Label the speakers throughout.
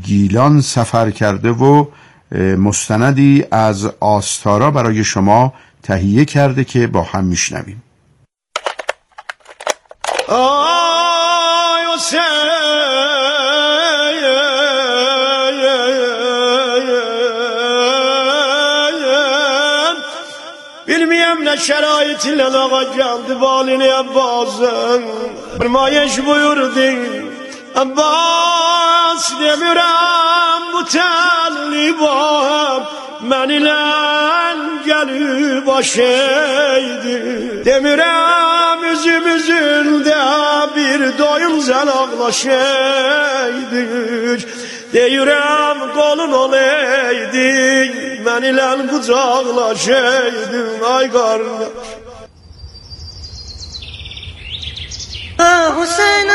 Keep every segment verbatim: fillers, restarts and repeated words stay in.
Speaker 1: گیلان سفر کرده و مستندی از آستارا برای شما تهیه کرده که با هم میشنویم.
Speaker 2: آی حسین bilmeyem ne şeraitiyle ağa geldi balini Abbas'ın Firmayış buyurdu Abbas demirem bu telli babam men ile gelip başeydi demirem üzümüzünde bir doyumzel ağlaşaydık deyirəm qolun olaydı men ile kucaklaşaydım ay kardeş
Speaker 3: Hüseyin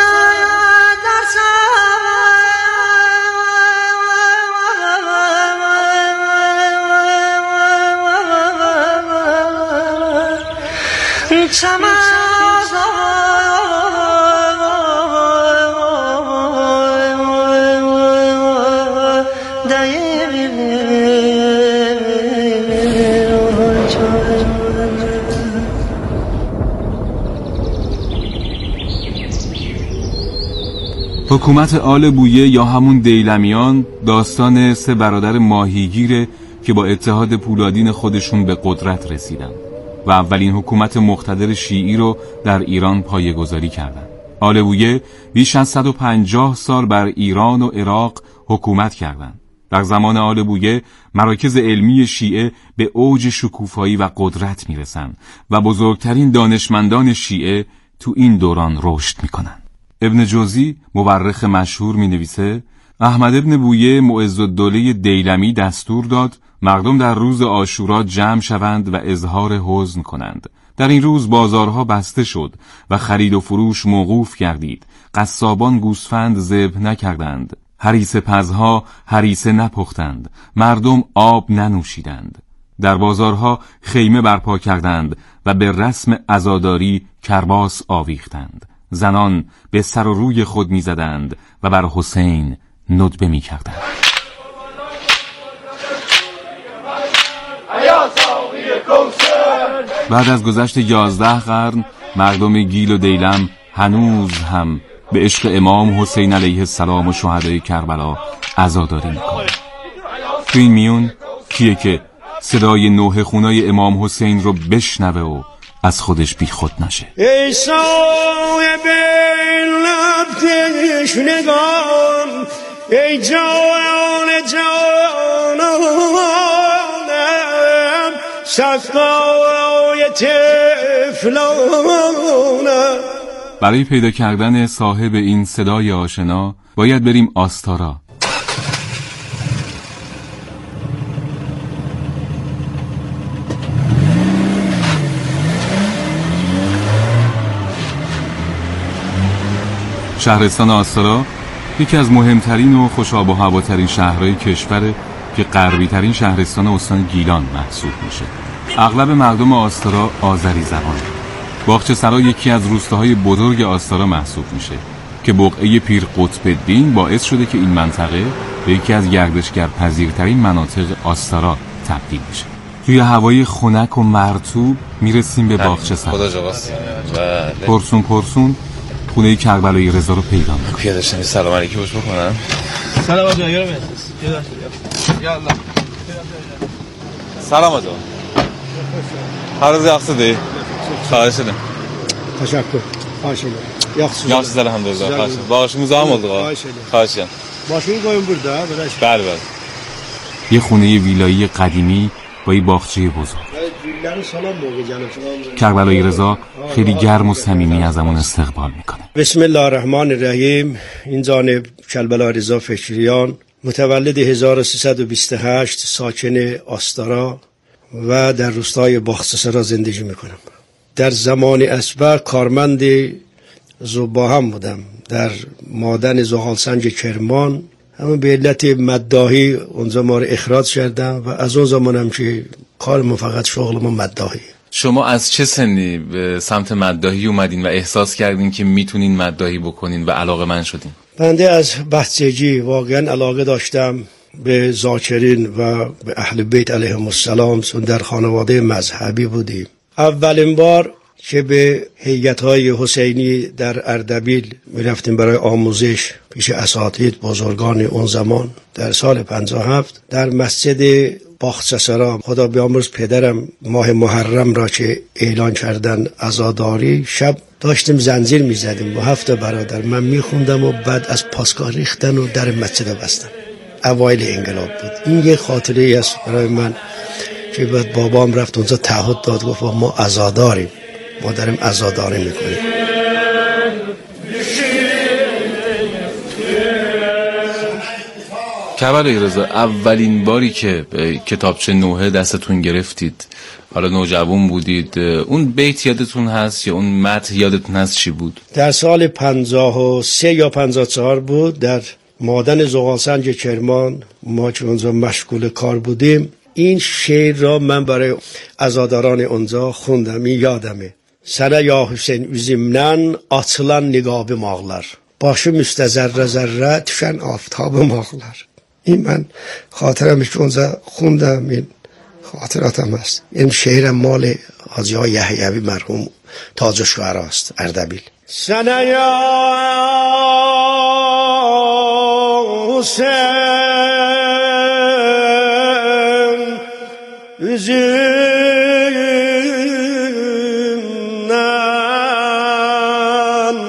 Speaker 4: حکومت آل بویه یا همون دیلمیان داستان سه برادر ماهیگیره که با اتحاد پولادین خودشون به قدرت رسیدن و اولین حکومت مقتدر شیعی رو در ایران پایه‌گذاری کردن. آل بویه بیش از صد و پنجاه سال بر ایران و عراق حکومت کردند. در زمان آل بویه مراکز علمی شیعه به اوج شکوفایی و قدرت میرسن و بزرگترین دانشمندان شیعه تو این دوران رشد میکنن. ابن جوزی مورخ مشهور می نویسه احمد ابن بویه معزالدوله دیلمی دستور داد مردم در روز عاشورا جمع شوند و اظهار حزن کنند. در این روز بازارها بسته شد و خرید و فروش موقوف گردید. قصابان گوسفند ذبح نکردند. هریسه پزها هریسه نپختند. مردم آب ننوشیدند. در بازارها خیمه برپا کردند و به رسم عزاداری کرباس آویختند. زنان به سر و روی خود می زدند و بر حسین ندبه می کردند. بعد از گذشت یازده قرن مردم گیل و دیلم هنوز هم به عشق امام حسین علیه السلام و شهدای کربلا عزاداری می کنند. تو این میون کیه که صدای نوحه خونای امام حسین رو بشنوه و از خودش بی خود نشه؟
Speaker 2: ای صاحب لب تشنگان ای جوان جانانم سقای طفلانم.
Speaker 4: برای پیدا کردن صاحب این صدای آشنا باید بریم آستارا. شهرستان آستارا یکی از مهمترین و خوش آب و هواترین شهرهای کشوره که غربی ترین شهرستان استان گیلان محسوب میشه. اغلب مردم آستارا آذری زبانه. باغچه‌سرا یکی از روستاهای بزرگ آستارا محسوب میشه که بقعه پیر قطب الدین باعث شده که این منطقه به یکی از گردشگر پذیرترین مناطق آستارا تبدیل بشه. توی هوای خنک و مرطوب میرسیم به باغچه‌سرا.
Speaker 5: خدا جواسی.
Speaker 4: پرسون پرسون خونه کربلایی رضا رو پیدا می‌کنم.
Speaker 5: پیاده شدم سلام علیکی باش بکنم.
Speaker 6: سلام آقا یارو میاد. یا الله.
Speaker 5: سلام آقا. هر روز yaxşıdır. Xahiş edirəm.
Speaker 7: Təşəkkür. Xahiş edirəm. Yaxşısınız.
Speaker 5: Yaxşısınız elhamdülillah. Xahiş. Bağışınız am oldu ha. Xahiş edirəm.
Speaker 7: Başını qoyun burada, belə.
Speaker 5: Bəli, bəli.
Speaker 4: یه خونه ویلایی قدیمی با یه باغچه بزرگ. کربلایی رضا خیلی گرم و صمیمی ازمون استقبال میکنه.
Speaker 7: بسم الله الرحمن الرحیم. این جانب کربلایی رضا فکریان، متولد هزار و سیصد و بیست و هشت، ساکن آستارا و در روستای باغچه‌سرا زندگی میکنم. در زمان اسبق کارمند زباهم بودم در مادن زغالسنج کرمان. همون به علت مداحی اونجا ما رو اخراج کردم و از اون زمانم که کارم فقط شغل ما مداحی.
Speaker 5: شما از چه سنی به سمت مداحی اومدین و احساس کردین که میتونین مداحی بکنین و علاقه‌مند شدین؟
Speaker 7: بنده از بچگی واقعا علاقه داشتم به ذاکرین و به اهل بیت علیهم السلام، چون در خانواده مذهبی بودیم. اولین بار که به هیئت‌های حسینی در اردبیل می‌رفتیم برای آموزش پیش اساتید بزرگان اون زمان در سال پنجاه و هفت در مسجد باغچه‌سرا، خدا بیامرز پدرم، ماه محرم را که اعلان کردن عزاداری، شب داشتیم زنجیر می‌زدیم با هفت برادر، من می‌خوندم و بعد از پاسگاه ریختن و در مسجد بستن. اوایل انقلاب بود. این یه خاطره است برای من که بعد بابام رفت اونجا تعهد داد، گفت ما عزاداریم، ما داریم عزاداری میکنیم.
Speaker 4: کربلایی رضا، اولین باری که کتابچه نوحه دستتون گرفتید، حالا نوجوان بودید، اون بیت یادتون هست یا اون متن یادتون هست چی بود؟
Speaker 7: در سال پنجاه و سه یا پنجاه و چهار بود، در مادن زغالسنج کرمان، ما که اونجا مشغول کار بودیم. این شعر را من برای عزاداران اونجا خوندم، این یادمه. Sənə ya Hüseyn üzümdən açılan niqabım ağlar. Başım üstə zərrə zərrə düşən aftabım ağlar. این من خاطرم که اونجا خوندم، این خاطراتم هست. این شعر مال حاجی های یحیوی مرحوم تاج الشعرا است، اردبیل.
Speaker 2: Sənə ya Hüseyn üzümdən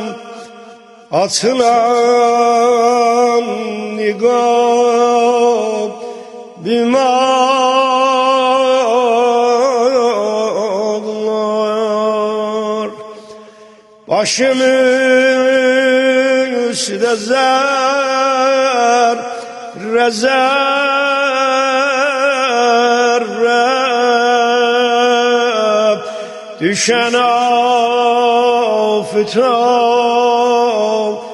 Speaker 2: açılan niqab bimağlar, başım üstə zərrə zərrə düşən aftab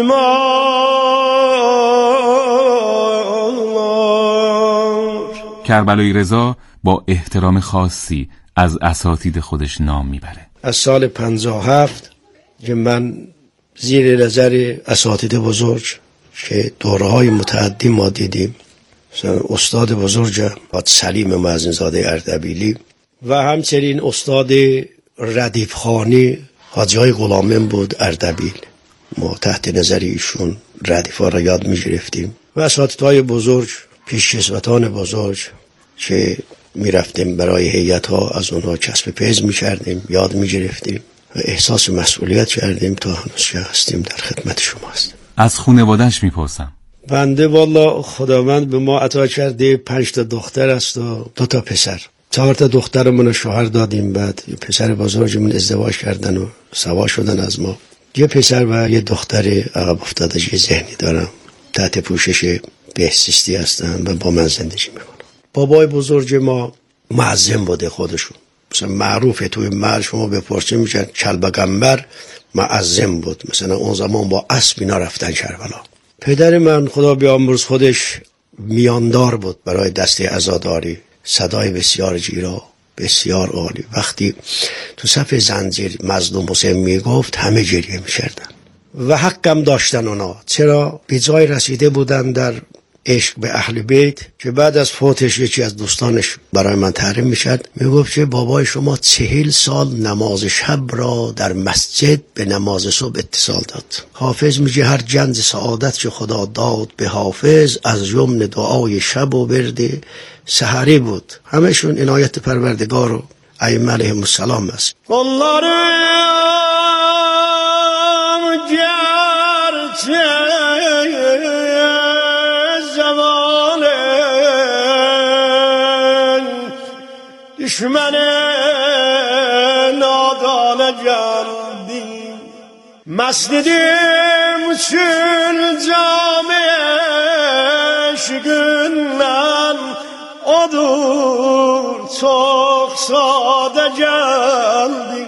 Speaker 2: bimağlar.
Speaker 4: کربلایی رضا با احترام خاصی از اساتید خودش نام میبره.
Speaker 7: از سال پنجاه و هفت که من زیر نظر اساتید بزرگ که دوره‌های متعدی ما دیدیم، مثلا استاد بزرگم حاج سلیم معزین‌زاده اردبیلی و همچنین استاد ردیفخانی حاجی های غلامن بود اردبیل، ما تحت نظر ایشون ردیف‌ها را یاد می‌گرفتیم و اساتیدهای بزرگ، پیشکسوتان بزرگ که می‌رفتیم برای هیئت‌ها از اونها کسب فیض می‌کردیم، یاد می‌گرفتیم و احساس مسئولیت کردیم تا هنوز که هستیم در خدمت شما هستیم.
Speaker 4: از خانواده‌اش میپرسم.
Speaker 7: بنده والا خداوند به ما عطا کرده پنج تا دختر است و دو تا پسر. چهار تا دخترمون شوهر دادیم، بعد پسر بزرگمون ازدواج کردن و سوا شدن از ما. یه پسر و یه دختر عقب افتادگی ذهنی دارم، تحت پوشش بهزیستی هستن و با من زندگی میکنن. بابای بزرگ ما معظم بوده خودشون، مثلا معروفه توی محل شما بپرسید میشن کلبگنبر معظم بود، مثلا اون زمان با اسب اینا رفتن کربلا. پدر من خدا بیامرز خودش میاندار بود برای دسته عزاداری، صدای بسیار جیرا، بسیار عالی. وقتی تو صف زنجیر مظلوم حسین میگفت همه گریه میکردن و حقم داشتن اونا، چرا به جای رسیده بودن در عشق به اهل بیت که بعد از فوتش یکی از دوستانش برای من تعریف میشد، میگفت که بابای شما چهل سال نماز شب را در مسجد به نماز صبح اتصال داد. حافظ میگه هر جنز سعادت که خدا داد به حافظ، از جمله دعای شب و برده سحری بود. همشون عنایت پروردگار و ائمه علیهم السلام است.
Speaker 2: düşmən nadana gəldi, məst edim üçün cami eşqindən, odur çox sadə gəldi.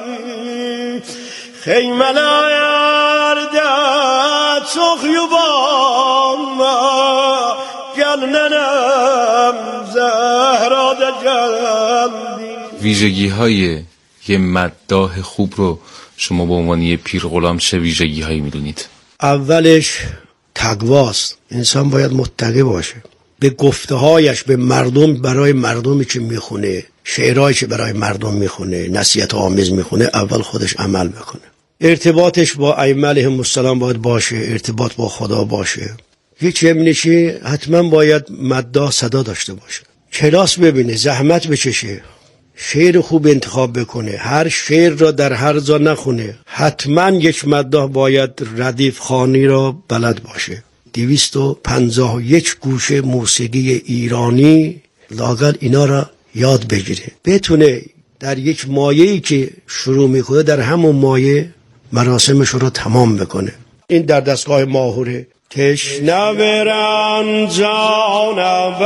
Speaker 2: Xeymələrdə çox yubanma, gəl nənəm Zəhradə gəldi.
Speaker 4: ویژگی های یه مداح خوب رو شما به عنوان یه پیر غلام چه ویژگی هایی میدونید؟
Speaker 7: اولش تقواست. انسان باید متقی باشه، به گفته هایش به مردم، برای مردمی که میخونه، شعرهایی که برای مردم میخونه، نصیحت آمیز میخونه، اول خودش عمل بکنه. ارتباطش با ائمه علیهم السلام باید باشه، ارتباط با خدا باشه. هیچ امنشی حتما باید مداح صدا داشته باشه، کلاس ببینه، زحمت بچشه، شعر خوب انتخاب بکنه، هر شعر را در هر جا نخونه. حتما یک مداح باید ردیف خوانی را بلد باشه. دویست و پنجاه و یک گوشه موسیقی ایرانی لااقل اینا را یاد بگیره، بتونه در یک مایه‌ای که شروع میکنه در همون مایه مراسمش رو تمام بکنه. این در دستگاه ماهوره. تشنه بران جان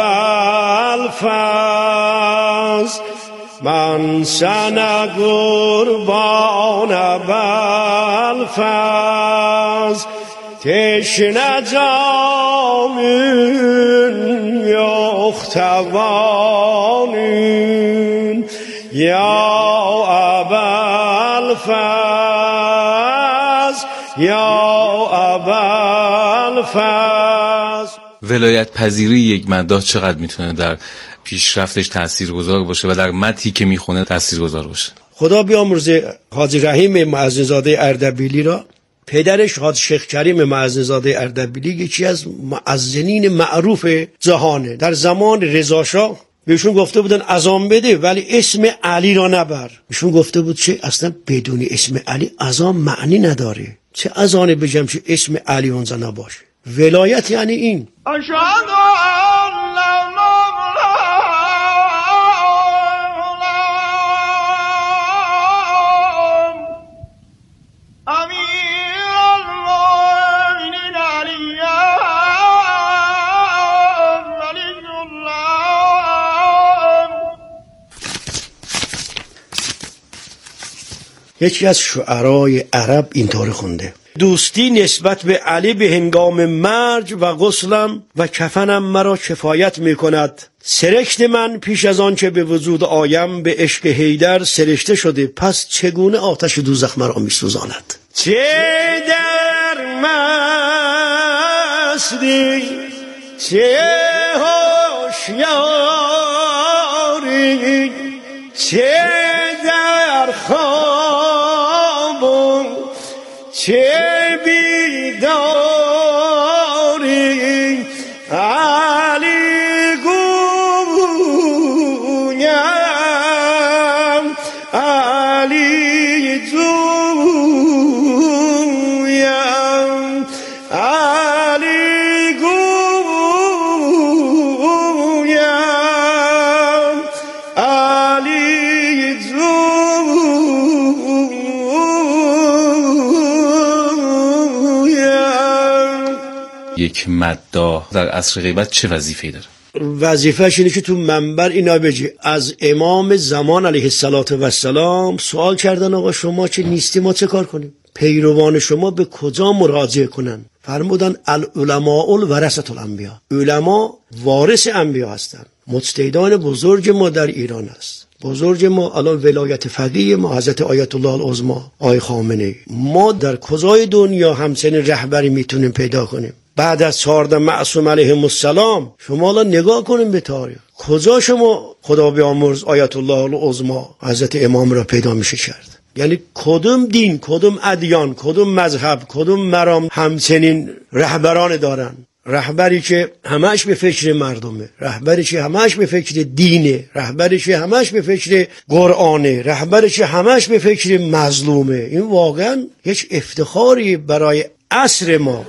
Speaker 7: بالفاز، من سنه قربان بالفاز، تشنه جامون یختوانون یا ابوالفضل یا ابوالفضل.
Speaker 4: ولایت پذیری یک مداح چقدر میتونه در پیشرفتش تاثیرگذار باشه و در متنی که میخونه تاثیرگذار باشه؟
Speaker 7: خدا بیامرزه حاجی رحیم معزن‌زاده اردبیلی را. پدرش حاج شیخ کریم معزن‌زاده اردبیلی یکی از مؤذنین معروف جهانه. در زمان رضا شاه بهشون گفته بودن اذان بده ولی اسم علی را نبر. بهشون گفته بود چه اصلا بدون اسم علی اذان معنی نداره، چه اذان بگم چه اسم علی اونجا نباشه. ولایت یعنی این. یکی از شعرای عرب اینطور خونده: دوستی نسبت به علی به هنگام مرج و غسلم و کفنم مرا کفایت می کند. سرشت من پیش از آن که به وجود آیم به عشق حیدر سرشته شده، پس چگونه آتش دوزخ مرا می سوزاند؟ چه در مستی چه هوشیاری، چه در خواب چه بیداری، علی گویم علی جویم علی گویم علی
Speaker 4: یک مداح در عصر غیبت چه وظیفه‌ای داره؟
Speaker 7: وظیفه‌اش اینه که تو منبر اینا بگی. از امام زمان علیه السلام سوال کردن آقا شما چه نیستی، ما چه کار کنیم؟ پیروان شما به کجا مراجعه کنن؟ فرمودن العلماء ورثة الانبیاء، علما وارث انبیا هستند. مجتهدان بزرگ ما در ایران است. بزرگ ما الان ولایت فقیه ما حضرت آیت الله العظمی آقای خامنه‌ای. ما در کجای دنیا همچنین رهبری میتونیم پیدا کنیم؟ بعد از چهارده معصوم علیهم السلام شما الان نگاه کنیم به تاریخ، کجا شما خدا بیامرز آیت الله العظمی حضرت امام را پیدا میشه کرد؟ یعنی کدوم دین، کدوم ادیان، کدوم مذهب، کدوم مرام همچنین رهبران دارن؟ رهبری که همش به فکر مردمه، رهبری که همش به فکر دینه، رهبری که همش به فکر قرآنه، رهبری که همش به فکر مظلومه. این واقعا هیچ افتخاری برای عصر ما.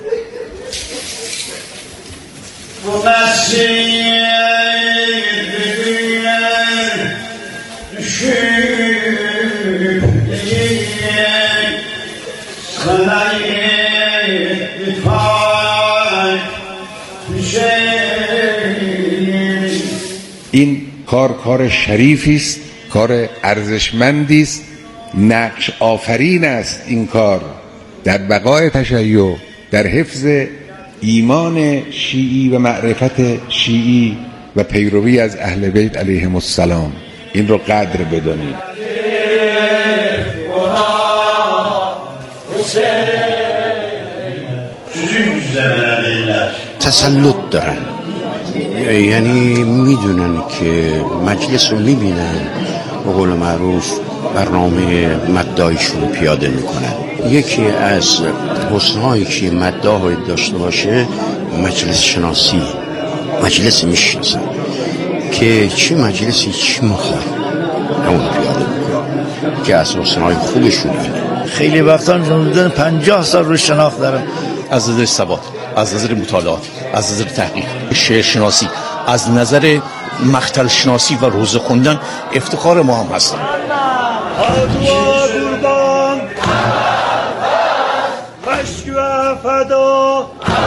Speaker 3: این کار کار شریفی است، کار ارزشمندی است، نقش آفرین است. این کار در بقای تشیع، در حفظ ایمان شیعی و معرفت شیعی و پیروی از اهل بیت علیهم السلام. این رو قدر بدانید.
Speaker 2: Güzel
Speaker 8: تسلط دارن، یعنی میدونن که مجلس رو میبینن، به قول معروف برنامه مدعایشون پیاده میکنن. یکی از حسنهایی که مدعا داشته باشه مجلس شناسی، مجلس میشناسن که چه مجلسی چی میخواد همون پیاده میکنه که از حسنهای خوبشون اینه.
Speaker 6: خیلی وقتا جمعیدن پنجاه سال رو شناخت دارم،
Speaker 9: از نظر ثبات، از نظر مطالعات، از نظر تحقیق، شعر شناسی، از نظر مقتل شناسی و روزه خوندن افتخار ما هم هستن.
Speaker 2: قربان مشک و فدا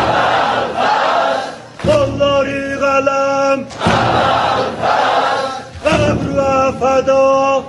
Speaker 2: قلاری قلم قبر و فدا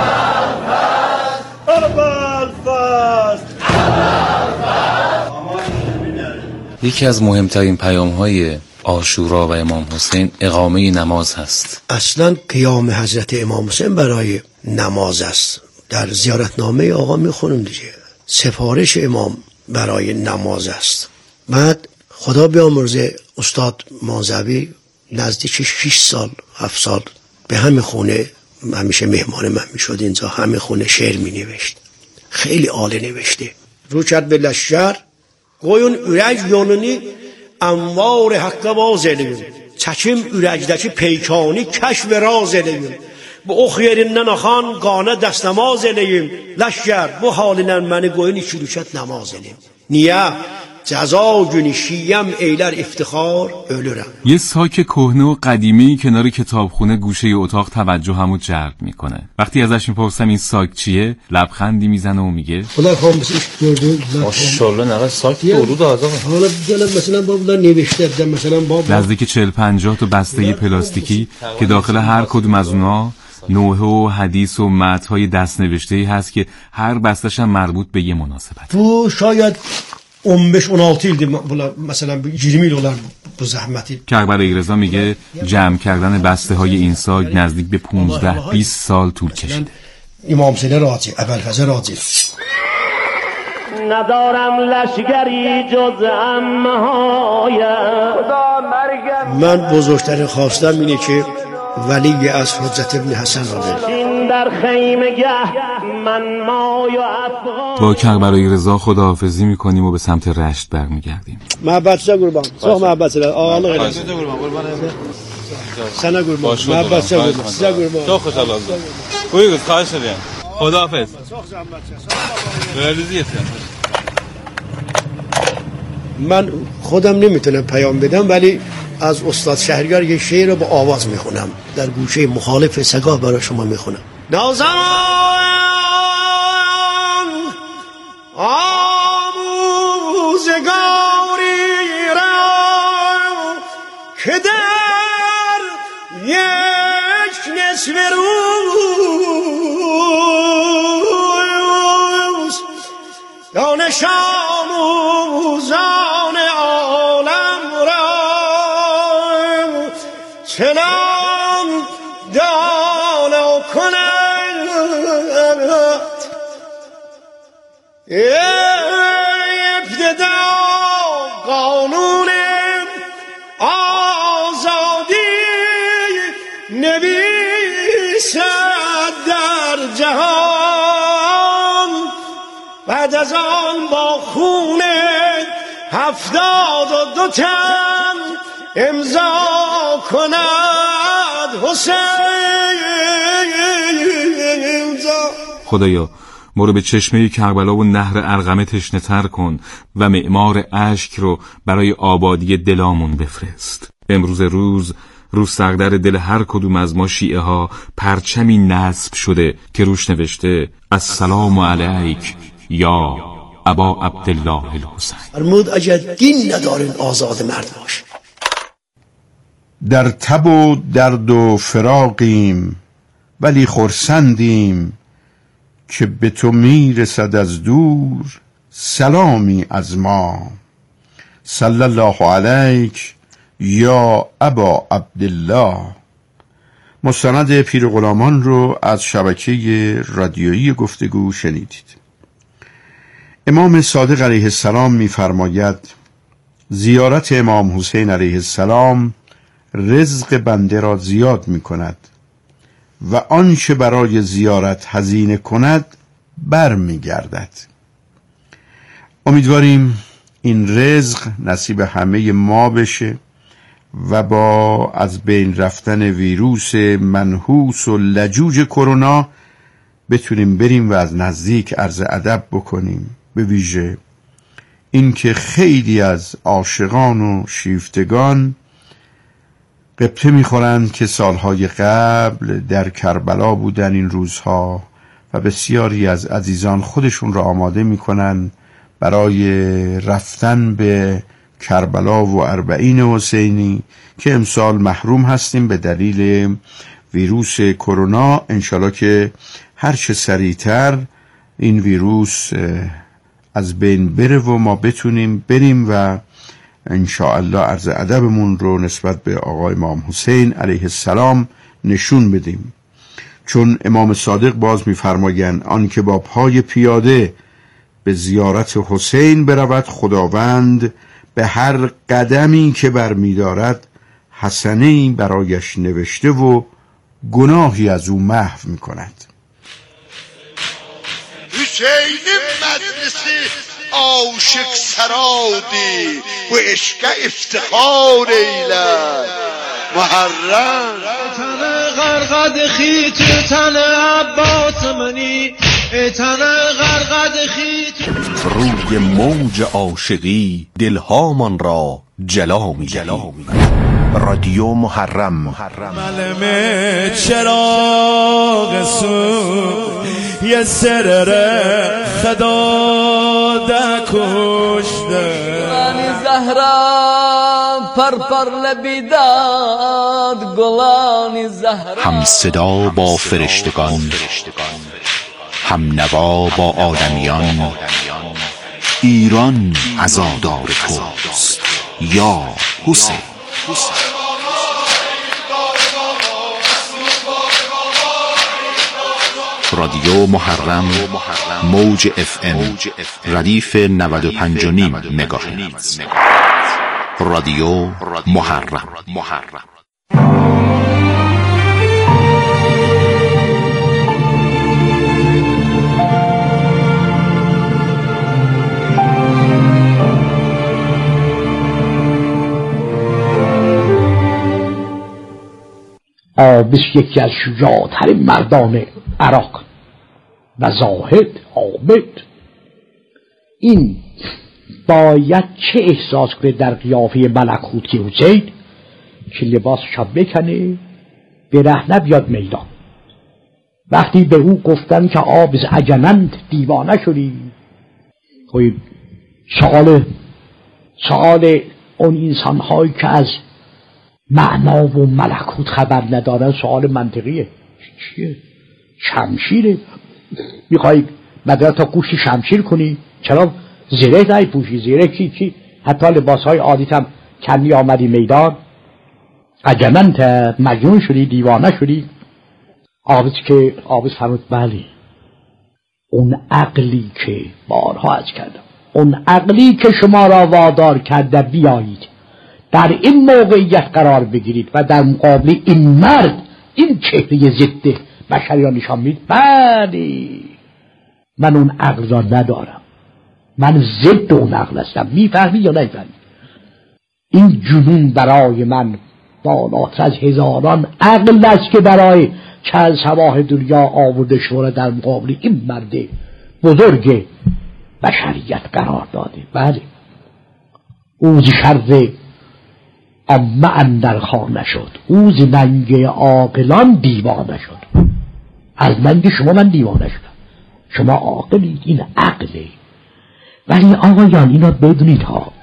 Speaker 10: یکی از مهمترین پیام‌های عاشورا و امام حسین اقامه نماز هست.
Speaker 7: اصلا قیام حضرت امام حسین برای نماز است. در زیارتنامه آقا میخونم دیگه، سفارش امام برای نماز است. بعد خدا بیامرزه استاد مانزوی نزدیک شش سال هفت سال به همه خونه همیشه مهمان من میشد، اینجا همه خونه شعر می نوشت، خیلی عالی نوشته. رو کرد به لشکر qoyun ürək yolunu anvar haqqa vaz eləyin. Çəkim ürəkdəki peykani kəşf və raz eləyin. Bu ox yerindən axan qana dəstəmaz eləyin. Ləşkər bu halinə məni qoyun iki rükət namaz eləyin. Niyə? جزا günü şiyəm eylər افتخار ölürəm.
Speaker 4: یه ساک کهنه و قدیمی کنار کتابخونه گوشه اتاق توجهمو جلب میکنه. وقتی ازش میپرسم این ساک چیه، لبخندی میزنه و میگه
Speaker 7: خدا خاموشش gördün.
Speaker 5: ماشاءالله نقدر ساک درود آقا.
Speaker 7: حالا دیدم مثلا بابا نوشته بودن مثلا بابا
Speaker 4: نزدیک چهل پنجاه تا بسته پلاستیکی که داخل هر کدوم از اونها نوحه و حدیث و متن‌های دست‌نوشته‌ای هست که هر بسته‌ش هم مربوط به یه مناسبت.
Speaker 7: تو شاید on beş on altı ildi مثلا yirmi yıl olar bu zahmeti.
Speaker 4: کربلایی رضا میگه جمع کردن بسته های این ساک نزدیک به پانزده بیست سال طول کشید.
Speaker 7: امام حسین راضی، ابوالفضل راضی.
Speaker 2: ندارم لشگری جز عمهایم.
Speaker 7: من بزرگترین خواستم اینه که ولی از حجت ابن حسن را
Speaker 4: با کربلایی رضا خداحافظی میکنیم و به سمت رشت برمیگردیم.
Speaker 7: محبت شا قربان. صح محبت شا. آله غیره. سنه قربان. محبت شا قربان. سنه قربان.
Speaker 5: تو خوش الله. بوی گفت خواهش شدیم. خداحافظ.
Speaker 7: من خودم نمیتونم پیام بدم ولی از استاد شهریار یه شعر رو با آواز میخونم، در گوشه مخالف سگاه برای شما میخونم. نازم آموزگاری را که در یک نصف روز دانش آموزان عالم را سلام دانا کنند. ابتدا قانون آزادی نویسد در جهان، بعد از آن با خون هفتاد و دو تن امضا کند حسین.
Speaker 4: خدایا ما رو به چشمه کربلا و نهر ارقمه تشنه تر کن و معمار اشک رو برای آبادی دلامون بفرست. امروز روز رو سردر دل هر کدوم از ما شیعه ها پرچمی نصب شده که روش نوشته السلام علیک یا ابا عبدالله الحسین.
Speaker 7: فرمود اگر دین ندارین آزاد مرد باش.
Speaker 1: در تب و درد و فراقیم ولی خرسندیم که به تو میرسد از دور سلامی از ما. صلی الله علیک یا ابا عبدالله. مستند پیر غلامان رو از شبکه رادیویی گفتگو شنیدید. امام صادق علیه السلام می‌فرماید زیارت امام حسین علیه السلام رزق بنده را زیاد می کند و آنچه برای زیارت هزینه کند بر می گردد. امیدواریم این رزق نصیب همه ما بشه و با از بین رفتن ویروس منحوس و لجوج کرونا بتونیم بریم و از نزدیک عرض ادب بکنیم. به ویژه اینکه خیلی از عاشقان و شیفتگان قبطه میخورند که سالهای قبل در کربلا بودن این روزها و بسیاری از عزیزان خودشون را آماده میکنن برای رفتن به کربلا و اربعین حسینی که امسال محروم هستیم به دلیل ویروس کرونا. انشالله که هر چه سریعتر این ویروس از بین بره و ما بتونیم بریم و انشاءالله عرض ادبمون رو نسبت به آقای امام حسین علیه السلام نشون بدیم. چون امام صادق باز می‌فرمایند آن که با پای پیاده به زیارت حسین برود خداوند به هر قدمی که برمی‌دارد حسنه‌ای برایش نوشته و گناهی از او محو می‌کند.
Speaker 11: حسین مدرسه عاشق سرادی و عشق افتخار ایلد محرم
Speaker 6: تن غرقد خیت تن عباس منی تن غرقد خیت
Speaker 12: روی موج عاشقی دلهامان را جلا می رادیو محرم
Speaker 2: ملمه چراغ سو یه سرر خدا ده کشته
Speaker 13: گلانی زهرا پر پر لبیداد گلانی زهرا
Speaker 12: هم صدا با فرشتگان هم نوا با آدمیان ایران عزادار توست یا حسین. رادیو محرم موج اف ام ردیف نود و پنج و نیم مگاهرتز. رادیو محرم.
Speaker 14: آبس یکی از شجاعتر مردان عراق و زاهد عابد، این باید چه احساس کنه در قیافه ملکوت که حسین که لباسش بکنه به رهنه بیاد میدان. وقتی به او گفتن که آبس عجمند دیوانه شدی، خب سوال سوال اون انسان‌هایی که از معنا و ملکوت خبر ندارن سوال منطقیه. چیه؟ شمشیره؟ میخوای مدرد تا گوشی شمشیر کنی؟ چرا زره نای پوشی؟ زره چی چی؟ حتی لباسهای عادیت هم کنی آمدی میدان؟ عجمنت مجنون شدی؟ دیوانه شدی؟ آبس که آبس فرمود بله، اون عقلی که بارها از کردم، اون عقلی که شما را وادار کرده بیایید در این موقعیت قرار بگیرید و در مقابل این مرد این چهره ضد بشری را نشان میدید، بله من اون عقل را ندارم، من ضد اون عقل هستم. میفهمی یا نمیفهمی؟ این جنون برای من بالاتر از هزاران عقل است که برای چند سباه دنیا آورده شما در مقابل این مرد بزرگ بشریت قرار داده. بله او شر اما اندر خانه شد، او ز ننگ عاقلان دیوانه شد. از ننگ شما من دیوانه شدم، شما عاقلید، این عقله. ولی آقایان اینا بدونید ها،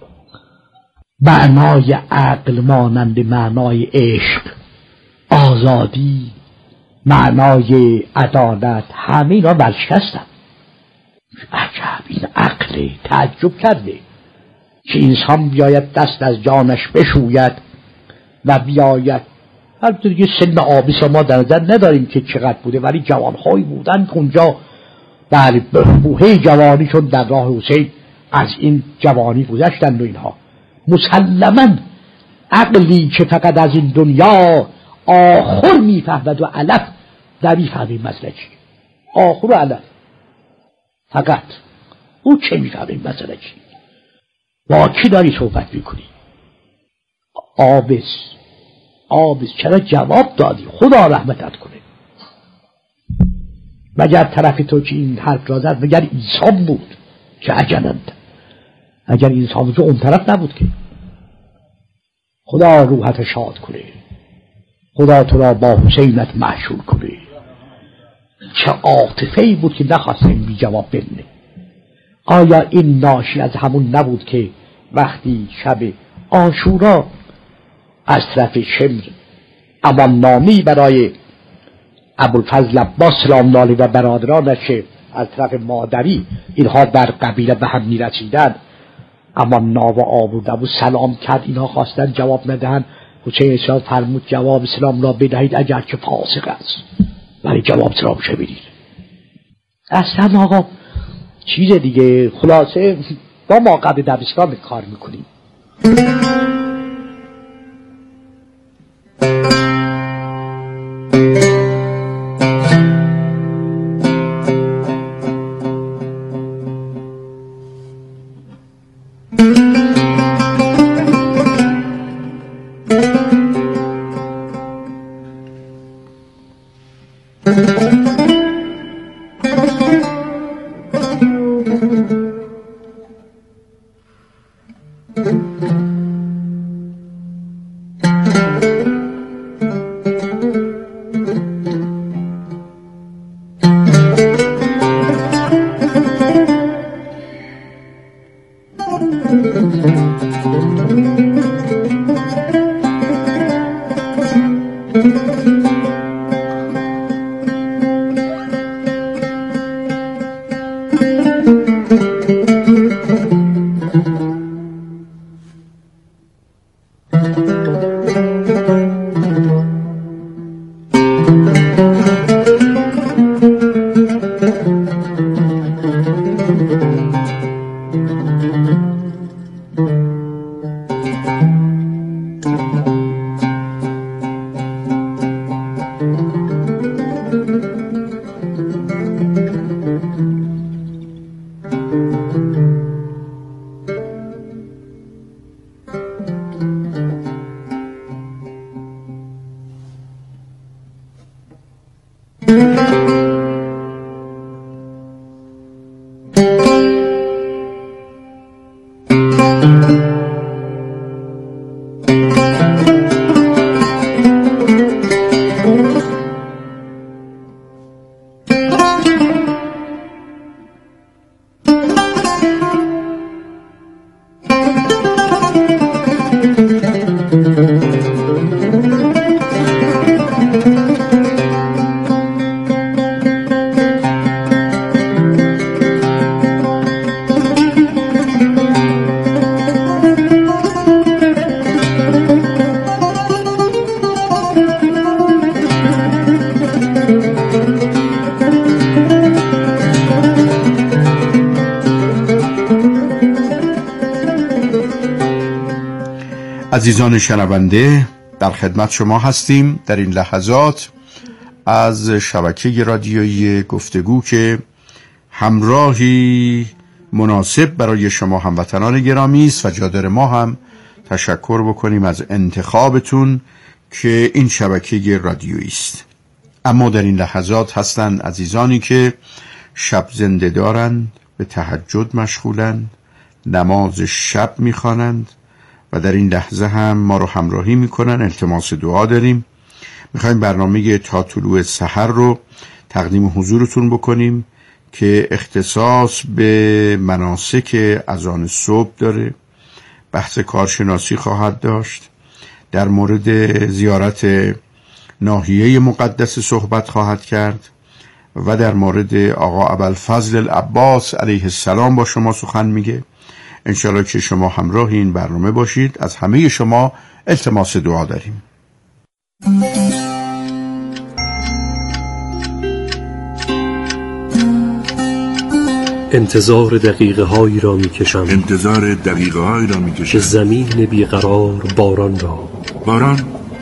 Speaker 14: معنای عقل مانند معنای عشق، آزادی، معنای عدالت، همه اینا ورشکستن. عجب این عقله. تعجب کرده که انسان بیاید دست از جانش بشوید و بیاید، البته دیگه سن آبیس ما در نظر نداریم که چقدر بوده، ولی جوانهایی بودن که اونجا در بوهه جوانیشون در راه حسین از این جوانی گذشتند و اینها مسلما عقلی که فقط از این دنیا آخر میفهمد و علف در میفهمه مسئله چی، آخر و علف فقط او چه میفهمه این مسئله چی. با کی داری صحبت میکنی؟ آبس آبس چرا جواب دادی؟ خدا رحمتت کنه. مگر طرف تو که این حرف را زد مگر انسان بود که عجلند؟ اگر انسان بود اون طرف نبود که. خدا روحت شاد کنه، خدا تو را با حسینت محشور کنه. چه عاطفه‌ای بود که نخواست این بی جواب بمونه. آیا این ناشی از همون نبود که وقتی شب عاشورا از طرف شمر امان نامی برای ابوالفضل عباس سلام علیه و برادرانش از طرف مادری اینها در قبیله به هم میرسیدن، امان ناو آورده و سلام کرد، اینها خواستن جواب ندهن. حسین اسلام فرمود جواب سلام را بدهید اگر که فاسق است، ولی جواب سلام چه بدید. اصلا آقا چیز دیگه. خلاصه با ما قبل دبستان کار میکنیم.
Speaker 1: عزیزان شنونده، در خدمت شما هستیم در این لحظات از شبکه رادیویی گفتگو که همراهی مناسب برای شما هموطنان گرامی است و جادر ما هم تشکر بکنیم از انتخابتون که این شبکه رادیویی است. اما در این لحظات هستند عزیزانی که شب زنده دارند، به تهجد مشغولند، نماز شب میخوانند و در این لحظه هم ما رو همراهی میکنن. التماس دعا داریم. میخوایم برنامه تا طلوع سحر رو تقدیم حضورتون بکنیم که اختصاص به مناسک اذان صبح داره، بحث کارشناسی خواهد داشت، در مورد زیارت ناحیه مقدس صحبت خواهد کرد و در مورد آقا ابوالفضل عباس علیه السلام با شما سخن میگه. انشالله که شما همراه این برنامه باشید. از همه شما التماس دعا داریم.
Speaker 15: انتظار دقیقه هایی را می کشم
Speaker 16: انتظار دقیقه هایی را می کشم
Speaker 15: که زمین بیقرار باران را
Speaker 16: باران